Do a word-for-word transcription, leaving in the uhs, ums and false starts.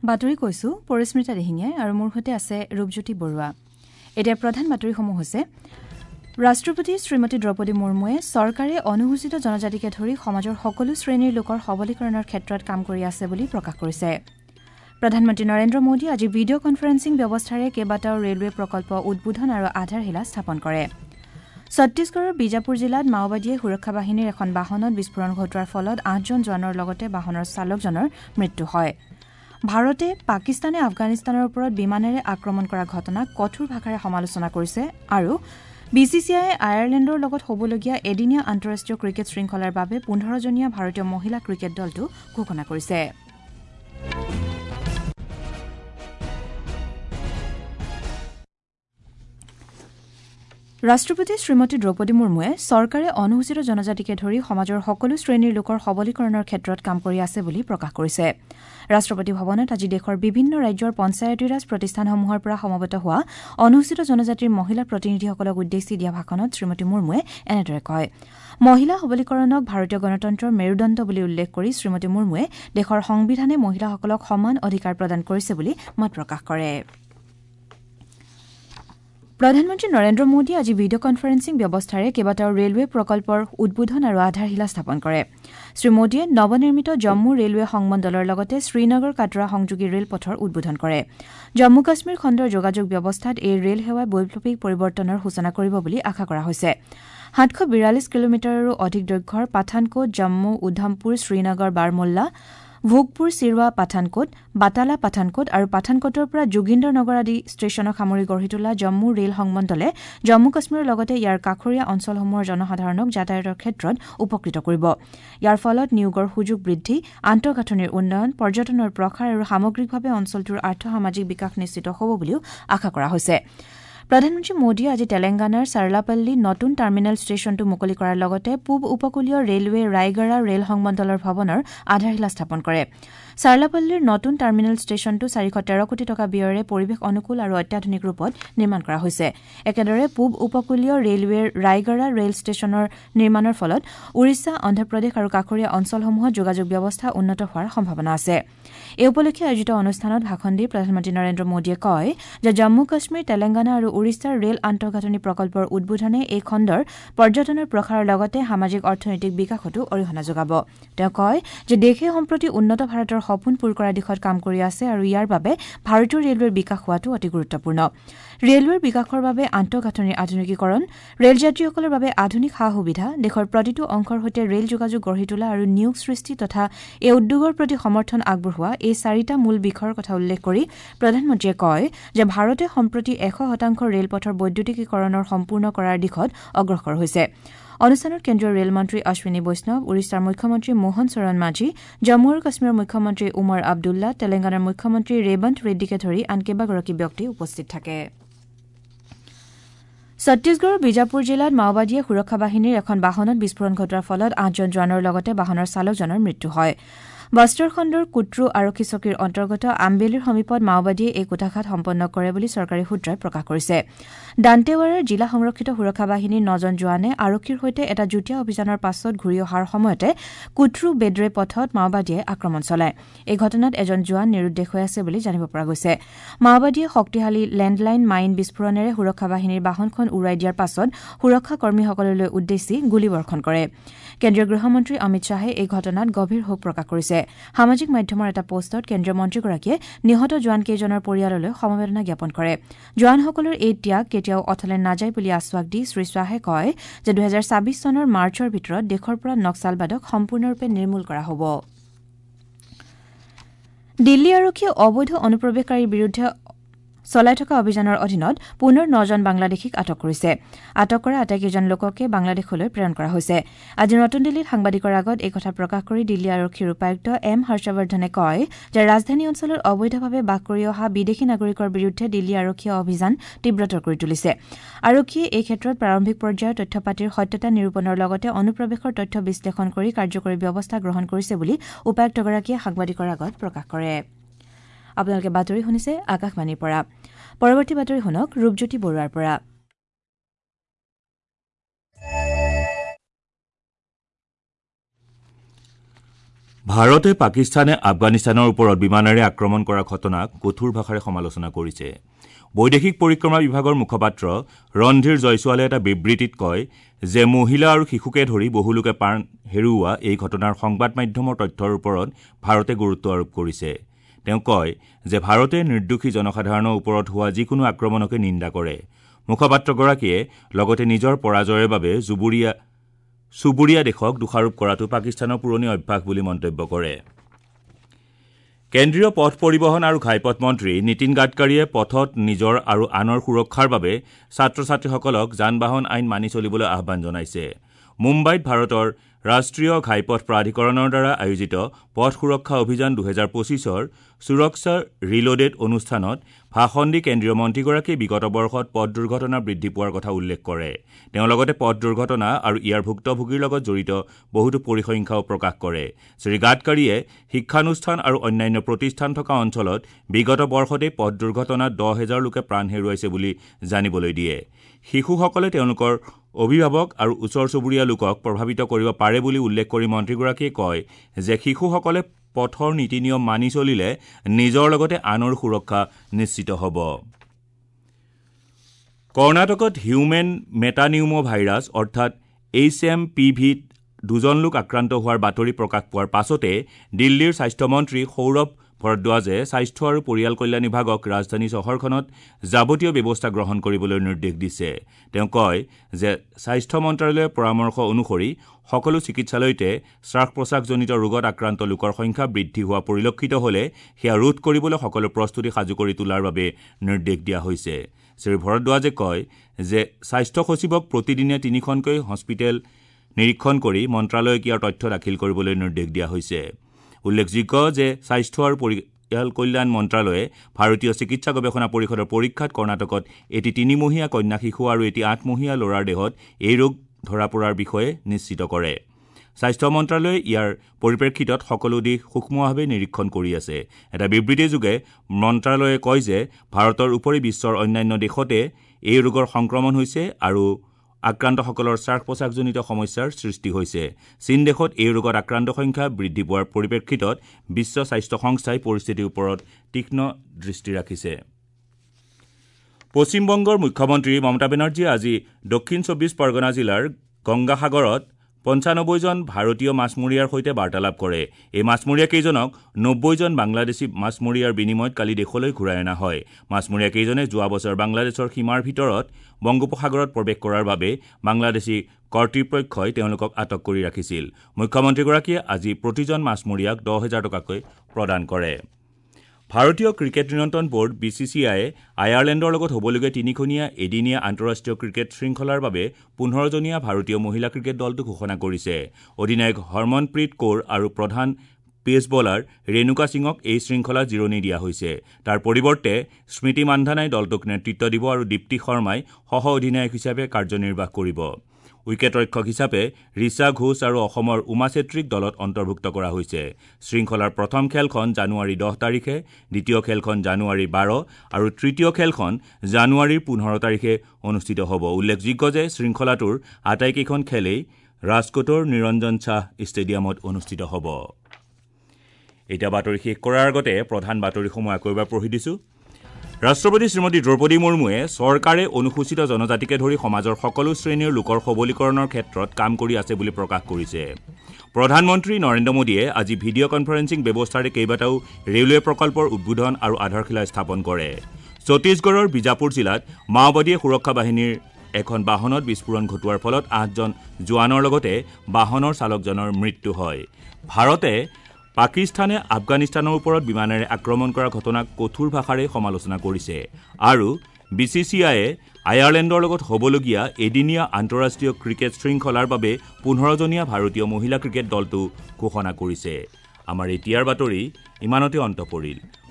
বাতৰি কৈছো পৰিস্মিতা দিহিঙে আৰু মোৰ সৈতে আছে ৰূপজ্যোতি বৰুৱা। এতিয়া প্ৰধান বাতৰিসমূহ হৈছে ৰাষ্ট্ৰপতি শ্ৰীমতী দ্ৰৌপদী মুৰ্মুৱে চৰকাৰে অনুসূচিত জনজাতিকে ধৰি সমাজৰ সকলো শ্ৰেণীৰ লোকৰ সবলীকৰণৰ ক্ষেত্ৰত কাম কৰি আছে বুলি প্ৰকাশ কৰিছে। প্ৰধানমন্ত্ৰী নৰেন্দ্ৰ মোদীয়ে আজি ভিডিঅ' কনফাৰেন্সিং ব্যৱস্থাৰে কেইবাটাও ৰেলৱে প্ৰকল্প উদ্বোধন আৰু আধাৰশিলা স্থাপন কৰে। ছত্তীশগড়ৰ বিজাপুৰ জিলাত মাওবাদীয়ে সুৰক্ষা বাহিনীৰ এখন বাহনত বিস্ফোৰণ ঘটোৱাৰ ফলত আঠজন জোৱানৰ লগতে বাহনৰ চালকজনৰ মৃত্যু হয়। ভাৰতে পাকিস্তানে আফগানিস্তানৰ ওপৰত বিমানেৰে আক্ৰমণ কৰা ঘটনাক কঠোৰ ভাষাৰে সমালোচনা কৰিছে আৰু বি চি চি আইয়ে আয়াৰলেণ্ডৰ লগত হ'বলগীয়া এদিনীয়া আন্তঃৰাষ্ট্ৰীয় ক্ৰিকেট শৃংখলাৰ বাবে পোন্ধৰজনীয়া ভাৰতীয় মহিলা ক্ৰিকেট দলটো ঘোষণা কৰিছে। ৰাষ্ট্ৰপতি শ্ৰীমতী দ্ৰৌপদী মুৰ্মুৱে চৰকাৰে অনুসূচিত জনজাতিকে ধৰি সমাজৰ সকলো শ্ৰেণীৰ লোকৰ সবলীকৰণৰ ক্ষেত্ৰত কাম কৰি আছে বুলি প্ৰকাশ কৰিছে। ৰাষ্ট্ৰপতি ভৱনত আজি দেশৰ বিভিন্ন ৰাজ্যৰ পঞ্চায়তীৰাজ প্ৰতিষ্ঠানসমূহৰ পৰা সমবেত হোৱা অনুসূচিত জনজাতিৰ মহিলা প্ৰতিনিধিসকলক উদ্দেশ্যি দিয়া ভাষণত শ্ৰীমতী মুৰ্মুৱে এনেদৰে কয়। মহিলা সবলীকৰণক ভাৰতীয় গণতন্ত্ৰৰ মেৰুদণ্ড বুলি উল্লেখ কৰি শ্ৰীমতী মুৰ্মুৱে দেশৰ সংবিধানে মহিলাসকলক সমান অধিকাৰ প্ৰদান কৰিছে বুলি মত প্ৰকাশ কৰে। প্ৰধানমন্ত্ৰী নৰেন্দ্ৰ মোদীয়ে আজি ভিডিঅ' কনফাৰেন্সিং ব্যৱস্থাৰে কেইবাটাও ৰেলৱে প্ৰকল্পৰ উদ্বোধন আৰু আধাৰশিলা স্থাপন কৰে। শ্ৰীমোদীয়ে নৱনিৰ্মিত জম্মু ৰেলৱে সংমণ্ডলৰ লগতে শ্ৰীনগৰ কাটৰা সংযোগী ৰেলপথৰ উদ্বোধন কৰে। জম্মু কাশ্মীৰ খণ্ডৰ যোগাযোগ ব্যৱস্থাত এই ৰেল সেৱাই বৈপ্লৱিক পৰিৱৰ্তনৰ সূচনা কৰিব বুলি আশা কৰা হৈছে। সাতশ বিৰাল্লিছ কিলোমিটাৰৰো অধিক দৈৰ্ঘ্যৰ পাঠানকোট জম্মু উধমপুৰ শ্ৰীনগৰ বাৰমুল্লা ভোগপুৰ চিৰৱা পাঠানকোট বাটালা পাঠানকোট আৰু পাঠানকোটৰ পৰা যোগিন্দৰ নগৰ আদি ষ্টেচনক সামৰি গঢ়ি তোলা জম্মু ৰেল সংমণ্ডলে জম্মু কাশ্মীৰৰ লগতে ইয়াৰ কাষৰীয়া অঞ্চলসমূহৰ জনসাধাৰণক যাতায়াতৰ ক্ষেত্ৰত উপকৃত কৰিব। ইয়াৰ ফলত নিয়োগৰ সুযোগ বৃদ্ধি, আন্তঃগাঁথনিৰ উন্নয়ন, পৰ্যটনৰ প্ৰসাৰ আৰু সামগ্ৰিকভাৱে অঞ্চলটোৰ আৰ্থ সামাজিক বিকাশ নিশ্চিত হ'ব বুলিও আশা কৰা হৈছে। প্ৰধানমন্ত্ৰী মোদীয়ে আজি তেলেংগানাৰ চাৰ্লাপল্লী নতুন টাৰ্মিনেল ষ্টেচনটো মুকলি কৰাৰ লগতে পূব উপকূলীয় ৰেলৱে ৰায়গড়া ৰেল সংমণ্ডলৰ ভৱনৰ আধাৰশিলা স্থাপন কৰে। চাৰ্লাপল্লীৰ নতুন টাৰ্মিনেল ষ্টেচনটো চাৰিশ তেৰ কোটি টকা ব্যয়েৰে পৰিৱেশ অনুকূল আৰু অত্যাধুনিক ৰূপত নিৰ্মাণ কৰা হৈছে। একেদৰে পূব উপকূলীয় ৰেলৱেৰ ৰায়গড়া ৰেল ষ্টেচনৰ নিৰ্মাণৰ ফলত ওড়িশা, অন্ধ্ৰপ্ৰদেশ আৰু কাষৰীয়া অঞ্চলসমূহত যোগাযোগ ব্যৱস্থা উন্নত হোৱাৰ সম্ভাৱনা আছে। এই উপলক্ষে আয়োজিত অনুষ্ঠানত ভাষণ দি প্ৰধানমন্ত্ৰী নৰেন্দ্ৰ মোদীয়ে কয় যে জম্মু কাশ্মীৰ, তেলেংগানা আৰু ওড়িশাৰ ৰেল আন্তঃগাঁথনি প্ৰকল্পৰ উদ্বোধনে এই খণ্ডৰ পৰ্যটনৰ প্ৰসাৰৰ লগতে সামাজিক অৰ্থনৈতিক বিকাশতো অৰিহণা যোগাব। তেওঁ কয় যে দেশে সম্প্ৰতি উন্নত ভাৰতৰ সপোন পূৰ কৰাৰ দিশত কাম কৰি আছে আৰু ইয়াৰ বাবে ভাৰতীয় ৰেলৱেৰ বিকাশ হোৱাটো অতি গুৰুত্বপূৰ্ণ। ৰেলৱেৰ বিকাশৰ বাবে আন্তঃগাঁথনিৰ আধুনিকীকৰণ, ৰেলযাত্ৰীসকলৰ বাবে আধুনিক সা সুবিধা, দেশৰ প্ৰতিটো অংশৰ সৈতে ৰেল যোগাযোগ গঢ়ি তোলা আৰু নিয়োগ সৃষ্টি তথা এই উদ্যোগৰ প্ৰতি সমৰ্থন আগবঢ়োৱা এই চাৰিটা মূল বিষয়ৰ কথা উল্লেখ কৰি প্ৰধানমন্ত্ৰীয়ে কয় যে ভাৰতে সম্প্ৰতি এশ শতাংশ ৰেলপথৰ বৈদ্যুতিকীকৰণৰ সম্পূৰ্ণ কৰাৰ দিশত অগ্ৰসৰ হৈছে। অনুষ্ঠানত কেন্দ্ৰীয় ৰেলমন্ত্ৰী অশ্বিনী বৈষ্ণৱ, ওড়িশাৰ মুখ্যমন্ত্ৰী মোহন চৰণ মাঝী, জম্মু আৰু কাশ্মীৰৰ মুখ্যমন্ত্ৰী উমৰ আব্দুল্লা, তেলেংগানাৰ মুখ্যমন্ত্ৰী ৰেবন্ত ৰেড্ডীকে ধৰি আন কেইবাগৰাকী ব্যক্তি উপস্থিত থাকে। ছত্তীশগড়ৰ বিজাপুৰ জিলাত মাওবাদীয়ে সুৰক্ষা বাহিনীৰ এখন বাহনত বিস্ফোৰণ ঘটোৱাৰ ফলত আঠজন জোৱানৰ লগতে বাহনৰ চালকজনৰ মৃত্যু হয়। বস্তৰ খণ্ডৰ কুট্ৰু আৰক্ষী চকীৰ অন্তৰ্গত আম্বেলিৰ সমীপত মাওবাদীয়ে এই কুটাঘাত সম্পন্ন কৰে বুলি চৰকাৰী সূত্ৰই প্ৰকাশ কৰিছে। দান্তেৱাড়াৰ জিলা সংৰক্ষিত সুৰক্ষা বাহিনীৰ নজন জোৱানে আৰক্ষীৰ সৈতে এটা যুটীয়া অভিযানৰ পাছত ঘূৰি অহাৰ সময়তে কুট্ৰু বেডৰে পথত মাওবাদীয়ে আক্ৰমণ চলায়। এই ঘটনাত এজন জোৱান নিৰুদ্দেশ হৈ আছে বুলি জানিব পৰা গৈছে। মাওবাদীয়ে শক্তিশালী লেণ্ডলাইন মাইন বিস্ফোৰণেৰে সুৰক্ষা বাহিনীৰ বাহনখন উৰাই দিয়াৰ পাছত সুৰক্ষা কৰ্মীসকললৈ উদ্দেশ্যি গুলীবৰ্ষণ কৰে। কেন্দ্ৰীয় গৃহমন্ত্ৰী অমিত শ্বাহে এই ঘটনাত গভীৰ শোক প্ৰকাশ কৰিছে। সামাজিক মাধ্যমৰ এটা পোষ্টত কেন্দ্ৰীয় মন্ত্ৰীগৰাকীয়ে নিহত জোৱানকেইজনৰ পৰিয়াললৈ সমবেদনা জ্ঞাপন কৰে। জোৱানসকলৰ এই ত্যাগ কেতিয়াও অথলে নাযায় বুলি আশ্বাস দি শ্ৰীশ্বাহে কয় যে দুহেজাৰ ছাব্বিছ চনৰ মাৰ্চৰ ভিতৰত দেশৰ পৰা নক্সালবাদক সম্পূৰ্ণৰূপে নিৰ্মূল কৰা হ'ব। দিল্লী আৰক্ষীয়ে অবৈধ অনুপ্ৰৱেশকাৰীৰ বিৰুদ্ধে চলাই থকা অভিযানৰ অধীনত পুনৰ নজন বাংলাদেশীক আটক কৰিছে। আটক কৰা আটাইকেইজন লোককে বাংলাদেশলৈ প্ৰেৰণ কৰা হৈছে। আজি নতুন দিল্লীত সাংবাদিকৰ আগত এই কথা প্ৰকাশ কৰি দিল্লী আৰক্ষীৰ উপায়ুক্ত এম হৰ্ষবৰ্ধনে কয় যে ৰাজধানী অঞ্চলত অবৈধভাৱে বাস কৰি অহা বিদেশী নাগৰিকৰ বিৰুদ্ধে দিল্লী আৰক্ষীয়ে অভিযান তীব্ৰতৰ কৰি তুলিছে। আৰক্ষীয়ে এই ক্ষেত্ৰত প্ৰাৰম্ভিক পৰ্যায়ৰ তথ্যপাতিৰ সত্যতা নিৰূপণৰ লগতে অনুপ্ৰৱেশৰ তথ্য বিশ্লেষণ কৰি কাৰ্যকৰী ব্যৱস্থা গ্ৰহণ কৰিছে বুলি উপায়ুক্তগৰাকীয়ে সাংবাদিকৰ আগত প্ৰকাশ কৰে। আপোনালোকে বাতৰি শুনিছে আকাশবাণীৰ পৰা। পৰৱৰ্তী বাতৰি শুনক ৰূপজ্যোতি বৰুৱাৰ পৰা। ভাৰতে পাকিস্তানে আফগানিস্তানৰ ওপৰত বিমানেৰে আক্ৰমণ কৰা ঘটনাক কঠোৰ ভাষাৰে সমালোচনা কৰিছে। বৈদেশিক পৰিক্ৰমা বিভাগৰ মুখপাত্ৰ ৰণধীৰ জয়ছোৱালে এটা বিবৃতিত কয় যে মহিলা আৰু শিশুকে ধৰি বহু লোকে প্ৰাণ হেৰুওৱা এই ঘটনাৰ সংবাদ মাধ্যমৰ তথ্যৰ ওপৰত ভাৰতে গুৰুত্ব আৰোপ কৰিছে। তেওঁ কয় যে ভাৰতে নিৰ্দোষী জনসাধাৰণৰ ওপৰত হোৱা যিকোনো আক্ৰমণকে নিন্দা কৰে। মুখপাত্ৰগৰাকীয়ে লগতে নিজৰ পৰাজয়ৰ বাবে জুবুৰীয়া চুবুৰীয়া দেশক দোষাৰোপ কৰাটো পাকিস্তানৰ পুৰণি অভ্যাস বুলি মন্তব্য কৰে। কেন্দ্ৰীয় পথ পৰিবহণ আৰু ঘাইপথ মন্ত্ৰী নীতিন গাডকাৰীয়ে পথত নিজৰ আৰু আনৰ সুৰক্ষাৰ বাবে ছাত্ৰ ছাত্ৰীসকলক যান বাহন আইন মানি চলিবলৈ আহ্বান জনাইছে। মুম্বাইত ভাৰতৰ ৰাষ্ট্ৰীয় ঘাইপথ প্ৰাধিকৰণৰ দ্বাৰা আয়োজিত পথ সুৰক্ষা অভিযান দুহেজাৰ পঁচিছৰ সুৰক্ষা ৰিলোডেড অনুষ্ঠানত ভাষণ দি কেন্দ্ৰীয় মন্ত্ৰীগৰাকীয়ে বিগত বৰ্ষত পথ দুৰ্ঘটনা বৃদ্ধি পোৱাৰ কথা উল্লেখ কৰে। তেওঁ লগতে পথ দুৰ্ঘটনা আৰু ইয়াৰ ভুক্তভোগীৰ লগত জড়িত বহুতো পৰিসংখ্যাও প্ৰকাশ কৰে। শ্ৰী গাডকাৰীয়ে শিক্ষানুষ্ঠান আৰু অন্যান্য প্ৰতিষ্ঠান থকা অঞ্চলত বিগত বৰ্ষতে পথ দুৰ্ঘটনাত দহ হাজাৰ লোকে প্ৰাণ হেৰুৱাইছে বুলি জানিবলৈ দিয়ে। শিশুসকলে তেওঁলোকৰ অভিভাৱক আৰু ওচৰ চুবুৰীয়া লোকক প্ৰভাৱিত কৰিব পাৰে বুলি উল্লেখ কৰি মন্ত্ৰীগৰাকীয়ে কয় যে শিশুসকলে পথৰ নীতি নিয়ম মানি চলিলে নিজৰ লগতে আনৰ সুৰক্ষা নিশ্চিত হ'ব। কৰ্ণাটকত হিউমেন মেটানিউমো ভাইৰাছ অৰ্থাৎ এইচ এম পি ভিত দুজন লোক আক্ৰান্ত হোৱাৰ বাতৰি প্ৰকাশ পোৱাৰ পাছতে দিল্লীৰ স্বাস্থ্যমন্ত্ৰী সৌৰভ ভৰদ্বাজে স্বাস্থ্য আৰু পৰিয়াল কল্যাণ বিভাগক ৰাজধানী চহৰখনত যাৱতীয় ব্যৱস্থা গ্ৰহণ কৰিবলৈ নিৰ্দেশ দিছে। তেওঁ কয় যে স্বাস্থ্য মন্ত্ৰালয়ৰ পৰামৰ্শ অনুসৰি সকলো চিকিৎসালয়তে শ্বাস প্ৰশ্বাসজনিত ৰোগত আক্ৰান্ত লোকৰ সংখ্যা বৃদ্ধি হোৱা পৰিলক্ষিত হ'লে সেয়া ৰোধ কৰিবলৈ সকলো প্ৰস্তুতি সাজু কৰি তোলাৰ বাবে নিৰ্দেশ দিয়া হৈছে। শ্ৰী ভৰদ্বাজে কয় যে স্বাস্থ্য সচিবক প্ৰতিদিনে তিনিখনকৈ হস্পিটেল নিৰীক্ষণ কৰি মন্ত্ৰালয়ক ইয়াৰ তথ্য দাখিল কৰিবলৈ নিৰ্দেশ দিয়া হৈছে। উল্লেখযোগ্য যে স্বাস্থ্য আৰু পৰিয়াল কল্যাণ মন্ত্ৰালয়ে ভাৰতীয় চিকিৎসা গৱেষণা পৰিষদৰ পৰীক্ষাত কৰ্ণাটকত এটি তিনিমহীয়া কন্যা শিশু আৰু এটি আঠমহীয়া ল'ৰাৰ দেহত এই ৰোগ ধৰা পৰাৰ বিষয়ে নিশ্চিত কৰে। স্বাস্থ্য মন্ত্ৰালয়ে ইয়াৰ পৰিপ্ৰেক্ষিতত সকলো দিশ সূক্ষ্মভাৱে নিৰীক্ষণ কৰি আছে। এটা বিবৃতিযোগে মন্ত্ৰালয়ে কয় যে ভাৰতৰ উপৰি বিশ্বৰ অন্যান্য দেশতে এই ৰোগৰ সংক্ৰমণ হৈছে আৰু আক্ৰান্তসকলৰ শ্বাস প্ৰশ্বাসজনিত সমস্যাৰ সৃষ্টি হৈছে। চীন দেশত এই ৰোগত আক্ৰান্ত সংখ্যা বৃদ্ধি পোৱাৰ পৰিপ্ৰেক্ষিতত বিশ্ব স্বাস্থ্য সংস্থাই পৰিস্থিতিৰ ওপৰত তীক্ষ্ণ দৃষ্টি ৰাখিছে। পশ্চিমবংগৰ মুখ্যমন্ত্ৰী মমতা বেনাৰ্জীয়ে আজি দক্ষিণ চৌব্বিছ পৰগনা জিলাৰ গংগাসাগৰত পঞ্চানব্বৈ জন ভাৰতীয় মাছমৰীয়াৰ সৈতে বাৰ্তালাপ কৰে। এই মাছমৰীয়াকেইজনক নব্বৈ জন বাংলাদেশী মাছমৰীয়াৰ বিনিময়ত কালি দেশলৈ ঘূৰাই অনা হয়। মাছমৰীয়াকেইজনে যোৱা বছৰ বাংলাদেশৰ সীমাৰ ভিতৰত বংগোপসাগৰত প্ৰৱেশ কৰাৰ বাবে বাংলাদেশী কৰ্তৃপক্ষই তেওঁলোকক আটক কৰি ৰাখিছিল। মুখ্যমন্ত্ৰীগৰাকীয়ে আজি প্ৰতিজন মাছমৰীয়াক দহ হাজাৰ টকাকৈ প্ৰদান কৰে। ভাৰতীয় ক্ৰিকেট নিয়ন্ত্ৰণ বৰ্ড বি চি চি আইয়ে আয়াৰলেণ্ডৰ লগত হ'বলগীয়া তিনিখনীয়া এদিনীয়া আন্তঃৰাষ্ট্ৰীয় ক্ৰিকেট শৃংখলাৰ বাবে পোন্ধৰজনীয়া ভাৰতীয় মহিলা ক্ৰিকেট দলটো ঘোষণা কৰিছে। অধিনায়ক হৰমনপ্ৰীত কৌৰ আৰু প্ৰধান পেচ বলাৰ ৰেণুকা সিঙক এই শৃংখলাত জিৰণি দিয়া হৈছে। তাৰ পৰিৱৰ্তে স্মৃতি মান্ধানাই দলটোক নেতৃত্ব দিব আৰু দীপ্তি শৰ্মাই সহ অধিনায়ক হিচাপে কাৰ্যনিৰ্বাহ কৰিব। উইকেটৰক্ষক হিচাপে ৰিচা ঘোষ আৰু অসমৰ উমা চেত্ৰীক দলত অন্তৰ্ভুক্ত কৰা হৈছে। শৃংখলাৰ প্ৰথম খেলখন জানুৱাৰী দহ তাৰিখে, দ্বিতীয় খেলখন জানুৱাৰী বাৰ আৰু তৃতীয় খেলখন জানুৱাৰীৰ পোন্ধৰ তাৰিখে অনুষ্ঠিত হ'ব। উল্লেখযোগ্য যে শৃংখলাটোৰ আটাইকেইখন খেলেই ৰাজকোটৰ নিৰঞ্জন শ্বাহ ষ্টেডিয়ামত অনুষ্ঠিত হ'ব। এতিয়া বাতৰি শেষ কৰাৰ আগতে প্ৰধান বাতৰিসমূহ আকৌ এবাৰ পঢ়ি দিছোঁ। ৰাষ্ট্ৰপতি শ্ৰীমতী দ্ৰৌপদী মুৰ্মুৱে চৰকাৰে অনুসূচিত জনজাতিকে ধৰি সমাজৰ সকলো শ্ৰেণীৰ লোকৰ সবলীকৰণৰ ক্ষেত্ৰত কাম কৰি আছে বুলি প্ৰকাশ কৰিছে। প্ৰধানমন্ত্ৰী নৰেন্দ্ৰ মোদীয়ে আজি ভিডিঅ' কনফাৰেন্সিং ব্যৱস্থাৰে কেইবাটাও ৰেলৱে প্ৰকল্পৰ উদ্বোধন আৰু আধাৰশিলা স্থাপন কৰে। ছত্তীশগড়ৰ বিজাপুৰ জিলাত মাওবাদীয়ে সুৰক্ষা বাহিনীৰ এখন বাহনত বিস্ফোৰণ ঘটোৱাৰ ফলত আঠজন জোৱানৰ লগতে বাহনৰ চালকজনৰ মৃত্যু হয়। ভাৰতে পাকিস্তানে আফগানিস্তানৰ ওপৰত বিমানেৰে আক্ৰমণ কৰা ঘটনাক কঠোৰ ভাষাৰে সমালোচনা কৰিছে আৰু বি চি চি আইয়ে আয়াৰলেণ্ডৰ লগত হ'বলগীয়া এদিনীয়া আন্তঃৰাষ্ট্ৰীয় ক্ৰিকেট শৃংখলাৰ বাবে পোন্ধৰজনীয়া ভাৰতীয় মহিলা ক্ৰিকেট দলটো ঘোষণা কৰিছে। আমাৰ এতিয়াৰ বাতৰি ইমানতে অন্ত পৰিল।